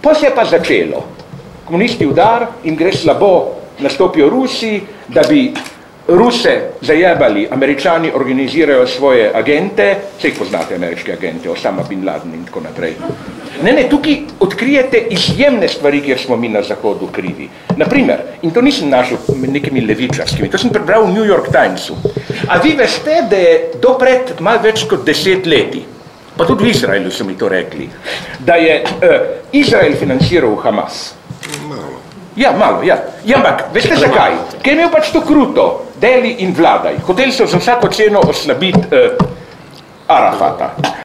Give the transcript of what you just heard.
Pa se je pa začelo. Komunisti udar, jim gre slabo, nastopijo Rusi, da bi Ruse zajebali, Američani organizirajo svoje agente, vseh poznate ameriške agente, Osama bin Laden in tako naprej. Ne, tukaj odkrijete izjemne stvari, kjer smo mi na Zahodu krivi. Naprimer, in to nisem našel nekimi levičarskimi, to sem prebral v New York Timesu. A vi veste, da je dopred malo več kot 10 leti, pa tudi v Izraelu so mi to rekli, da je Izrael financiral Hamas. Ja, malo, ja. Ja, ampak, veste zakaj? Ker je imel pač to kruto, deli in vladaj. Hoteli so za vsako ceno oslabiti Arafata.